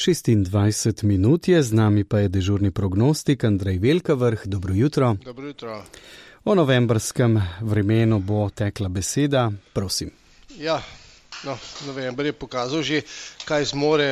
26 minut je, z nami pa je dežurni prognostik Andrej Velkavrh. Dobro jutro. Dobro jutro. O novembrskem vremenu bo tekla beseda, prosim. Ja, november je pokazal že, kaj zmore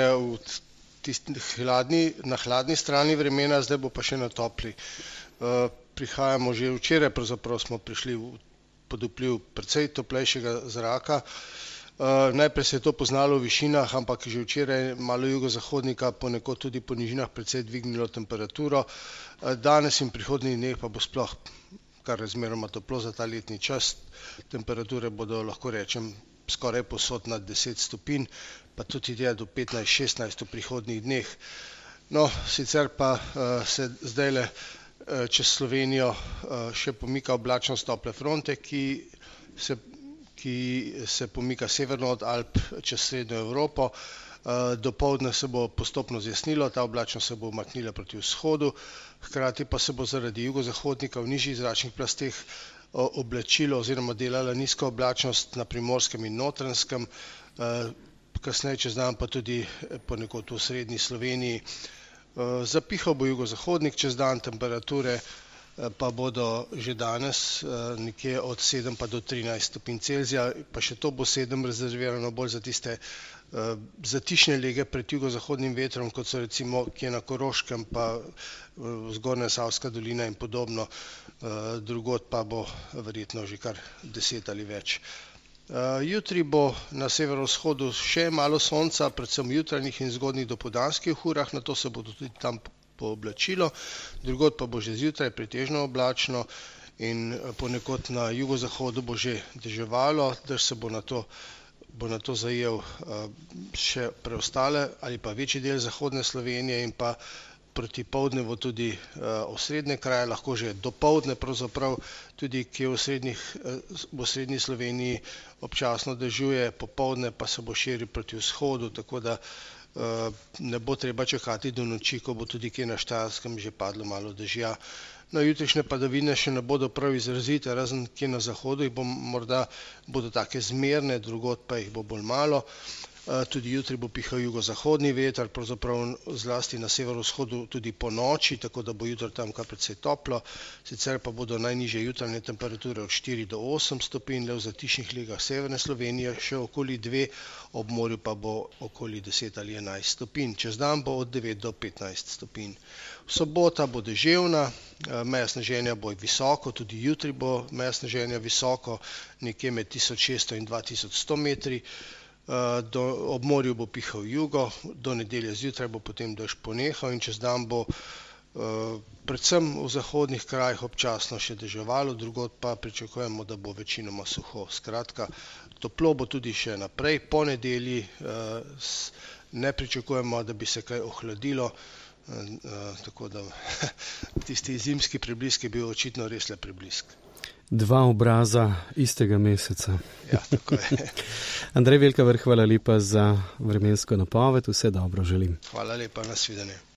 na hladni strani vremena, zdaj bo pa še na topli. Prihajamo že včeraj, pravzaprav smo prišli pod vpliv precej toplejšega zraka. Najprej se je to poznalo v višinah, ampak že včeraj malo jugozahodnika, ponekod tudi po nižinah precej dvignilo temperaturo. Danes in prihodnjih dneh pa bo sploh kar razmeroma toplo za ta letni čas. Temperature bodo, lahko rečem, skoraj povsod nad 10 stopinj, pa tudi do 15-16 v prihodnjih dneh. No, sicer pa se zdajle čez Slovenijo še pomika oblačnost tople fronte, ki se pomika severno od Alp čez srednjo Evropo. Dopoldne se bo postopno zjasnilo, ta oblačnost se bo umaknila proti vzhodu, hkrati pa se bo zaradi jugozahodnika v nižjih zračnih plasteh oblačilo oziroma delala nizka oblačnost na Primorskem in Notranjskem, kasneje čez dan pa tudi ponekod v osrednji Sloveniji. Zapihal bo jugozahodnik čez dan, temperature pa bodo že danes nekje od 7 pa do 13 stopinj Celzija, pa še to bo 7 rezervirano bolj za tiste zatišne lege pred jugozahodnim vetrom, kot so recimo kje na Koroškem, pa Zgornja Savska dolina in podobno. Drugod pa bo verjetno že kar 10 ali več. Jutri bo na severovzhodu še malo sonca, predvsem v jutranjih in zgodnjih dopoldanskih urah, nato se bo tudi tam pooblačilo, drugod pa bo že zjutraj pretežno oblačno in ponekod na jugozahodu bo že deževalo, dež se bo nato zajel še preostale ali pa večji del zahodne Slovenije in pa proti poldnevu tudi osrednje kraje, lahko že dopoldne pravzaprav tudi kje v osrednji Sloveniji občasno dežuje, popoldne pa se bo širil proti vzhodu, tako da ne bo treba čakati do noči, ko bo tudi kje na Štajerskem že padlo malo dežja. No, jutrišnje padavine še ne bodo prav izrazite, razen kje na zahodu morda bodo take zmerne, drugod pa jih bo bolj malo. Tudi jutri bo pihal jugozahodni veter, pravzaprav zlasti na severovzhodu tudi po noči, tako da bo jutro tam kar precej toplo. Sicer pa bodo najnižje jutranje temperature od 4 do 8 stopinj, le v zatišnih legah severne Slovenije še okoli 2, ob morju pa bo okoli 10 ali 11 stopinj. Čez dan bo od 9 do 15 stopinj. Sobota bo deževna, meja sneženja bo visoko, tudi jutri bo meja sneženja visoko, nekje med 1600 in 2100 metri. Ob morju bo pihal jugo, do nedelje zjutraj bo potem dež ponehal in čez dan bo predvsem v zahodnih krajih občasno še deževalo, drugod pa pričakujemo, da bo večinoma suho. Skratka, toplo bo tudi še naprej, po nedelji ne pričakujemo, da bi se kaj ohladilo, tako da tisti zimski preblisk je bil očitno res le preblisk. Dva obraza istega meseca. Ja, tako je. Andrej Velkavrh, hvala lepa za vremensko napoved, vse dobro želim. Hvala lepa, nasvidenje.